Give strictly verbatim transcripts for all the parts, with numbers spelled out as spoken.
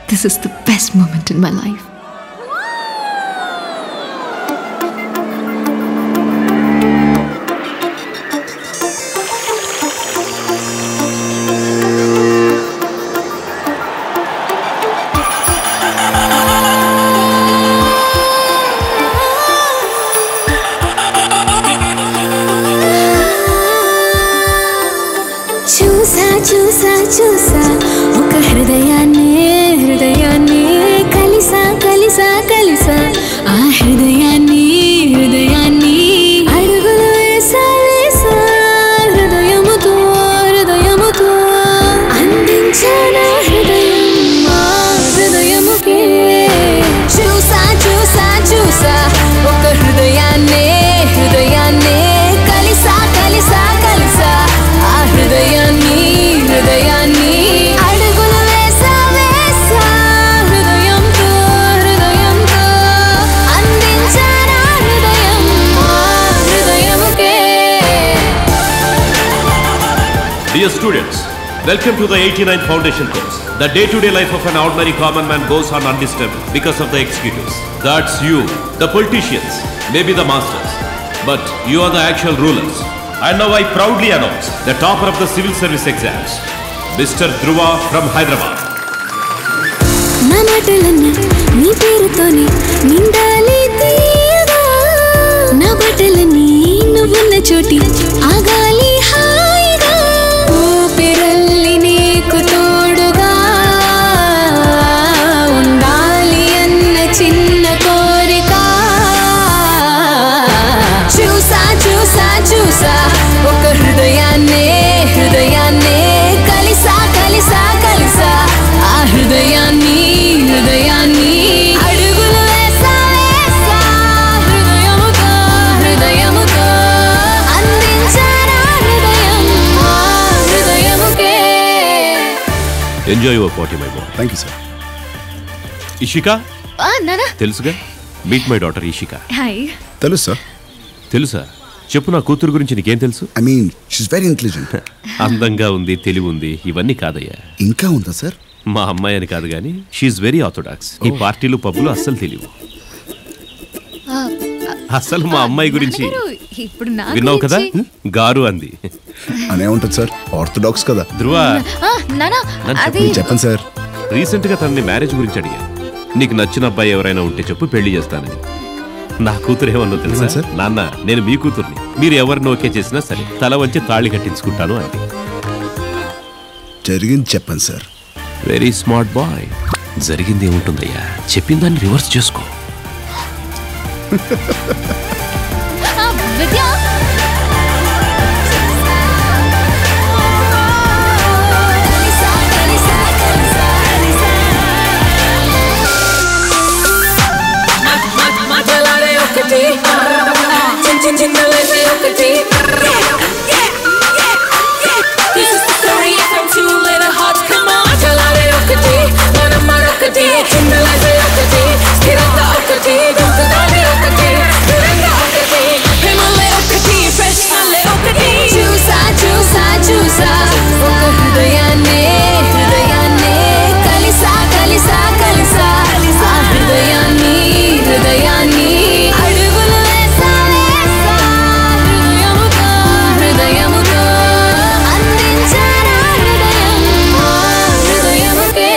This is the best moment in my life. చూసా చూసా చూసా ఒక హృదయాన్ని హృదయాన్ని కలిసా కలిసా కలిసా ఆ హృదయాన్ని హృదయాన్ని అడుగులు వేసా వేసా హృదయముతో హృదయముతో అందించానా హృదయం మా హృదయముకే చూసా చూసా చూసా ఒక హృదయాన్ని హృదయాన్ని కలిసా కలిసా కలిసా ఆ హృదయాన్ని హృదయాన్ని అడుగులు వేసా వేసా హృదయంతో హృదయంతో అందించానా హృదయం మా హృదయముకే. Dear students, welcome to the eighty-ninth Foundation course. The day-to-day life of an ordinary common man goes on undisturbed because of the executives. That's you, the politicians, maybe the masters, but you are the actual rulers. And now I proudly announce the topper of the civil service exams, Mister Dhruva from Hyderabad. నా మాటలన్నీ నీ పేరుతోనే నిండాలి తీయగా, నా బట్టలన్నీ నువ్వున్న చోటి ఆగాలి హాయిగా, ఊపిరల్లి నీకు తోడుగా ఉండాలి అన్న చిన్న కోరిక. చూసా చూసా చూసా ఒక హృదయాన్నే హృదయాన్నే కలిసా కలిసా కలిసా ఆ హృదయాన్ని హృదయాన్ని అడుగులు వేసా వేసా హృదయముతో హృదయముతో అందించానా హృదయం మా హృదయముకే. Enjoy your party, my boy. Thank you sir. Ishika? Ah, Nana. తెలుసుగా, meet my daughter Ishika. Hi. తెలుసు సార్. తెలుసా? చెప్పు, నా కూతురు గురించి నీకేం తెలుసు? I mean she's very intelligent. అందంగా ఉంది, తెలివి ఉంది, ఇవన్నీ కాదయ్యా. ఇంకా ఉందా సార్? మా అమ్మాయి అని కాదు కానీ షీఈ్ వెరీ ఆర్థోడాక్స్. ఈ పార్టీలు పబ్బులు అస్సలు తెలియవు. అసలు మా అమ్మాయి గురించి ఇప్పుడు నా విన్నావు కదా, గారు అంది. అనే ఉంటుంది సార్, ఆర్థోడాక్స్ కదా. ధ్రువ, నానా నన్ను అది చెప్పండి సార్. రీసెంట్ గా తనని మ్యారేజ్ గురించి అడిగా. నీకు నచ్చిన అబ్బాయి ఎవరైనా ఉంటే చెప్పు, పెళ్లి చేస్తానని. నా కూతురు ఏమన్నా తెలుసా సార్? నాన్న, నేను మీ కూతుర్ని, మీరు ఎవరిని ఓకే చేసినా సరే తల వంచి తాళి కట్టించుకుంటాను అంటే. జరిగింది చెప్పండి సార్. Very smart boy. జరిగింది ఏముంటుందయ్యా, చెప్పిన దాన్ని రివర్స్ చేసుకో. విద్య కలిసా కలిసా కలిసా మాటలాడే ఒకటి చిన్న చిన్న చిన్నలేసే ఒకటి. This is the story from two little hearts. Come on, మాటలాడే ఒకటి మనం మరొకటి, చిన్నలేసే ఒకటి, స్థిరంగా ఒకటి, దొంగదాడి ఒకటి, స్థిరంగా ఒకటి, ప్రేమలే ఒకటి, ప్రశ్నలే ఒకటి. చూసా చూసా చూసా ఒక హృదయాన్నే హృదయాన్నే కలిసా కలిసా కలిసా ఆ హృదయాన్ని హృదయాన్ని అడుగులు వేసా వేసా హృదయముతో హృదయముతో అందించానా హృదయం మా హృదయముకే.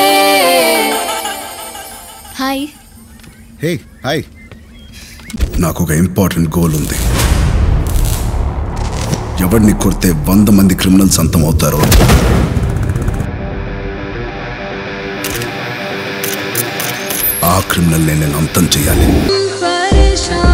హాయ్. Hey hi. నాకు ఒక ఇంపార్టెంట్ గోల్ ఉంది. ఎవరిని కొడితే వంద మంది క్రిమినల్స్ అంతం అవుతారో ఆ క్రిమినల్ నేను అంతం చేయాలి. పరేషాన్